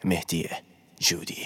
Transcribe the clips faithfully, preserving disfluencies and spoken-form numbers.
مهدی جودی.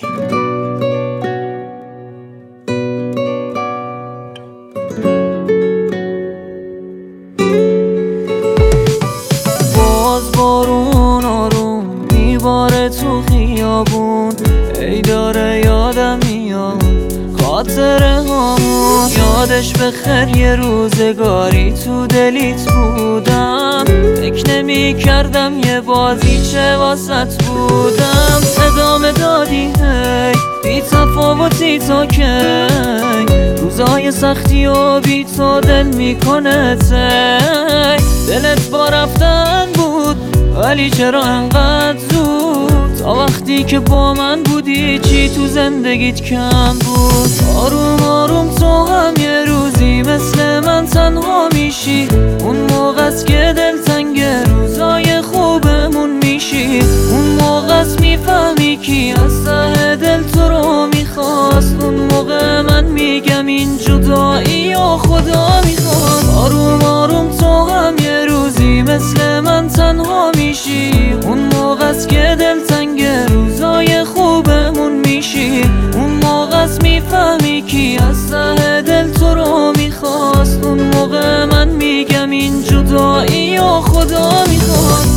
باز بارون آروم میباره تو خیابون، ای داره یادم میاد خاطره هامون. یادش بخیر یه روزگاری تو دلیت بودم، فکر نمی کردم یه بازی چه واسط بودم. ادامه دادی هی بی تفاوتی تا کی، روزای سختی و بی تو دل میکنه تی. دلت با رفتن بود ولی چرا انقدر زود؟ تا وقتی که با من بودی چی تو زندگیت کم بود؟ آروم آروم تو هم یه روزی مثل من تنها میشی، اون موقع است که دل تنگ روزای خوبمون میشی. اون موقع است میفهمی کی از ته دل تو رو میخواست. اون موقع من میگم این جدایی و خدا میخواد. آروم آروم تو هم یه روزی مثل من تنها میشی، اون موقع است که دل تنگ روزای خوبمون میشی. اون موقع است میفهمی کی از ته دل تو رو میخواست. اون موقع من میگم این جدایی و خدا میخواد.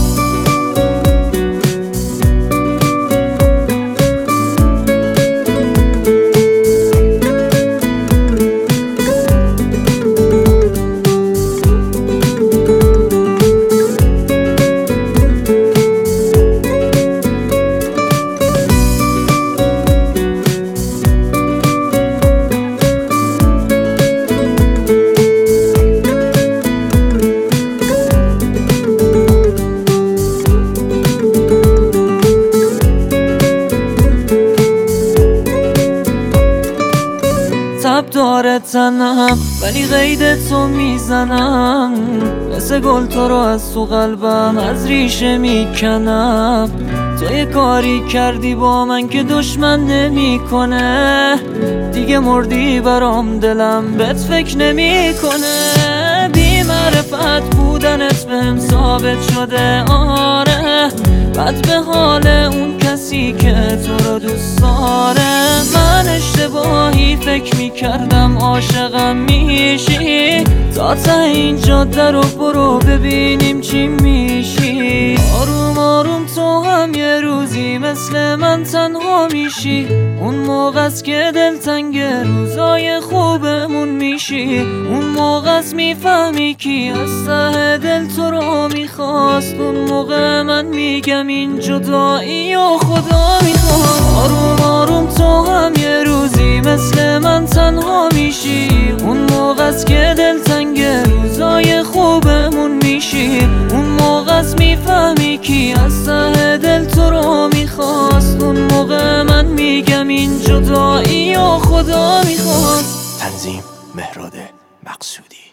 تب داره تنم ولی قید تو میزنم، مثل گل تو رو از تو قلبم از ریشه میکنم. تو یه کاری کردی با من که دشمن نمیکنه، دیگه مردی برام دلم بهت فکر نمیکنه. بی معرفت بودنت بهم ثابت شده آره، بد به حال اون کسی که تو رو دوست داره. من اشتباهی فکر میکردم عاشقم میشی، تا تا این جاده رو برو ببینیم چی میشی. آروم آروم تو هم یه روزی مثل من تنها میشی، اون موقع است که دل تنگ روزای خوبمون میشی. اون موقع است میفهمی کی از ته دل تو رو میخواست. اون موقع من میگم این جدایی و خدا میخواد. آروم آروم تو هم یه روزی مثل من تنها میشی، اون موقع است که دل تنگ روزای خوبمون میشی. اون موقع است میفهمی کی از ته دل تو رو میخواست. اون موقع من میگم این جدایی و خدا میخواست. تنظیم مهراد مقصودی.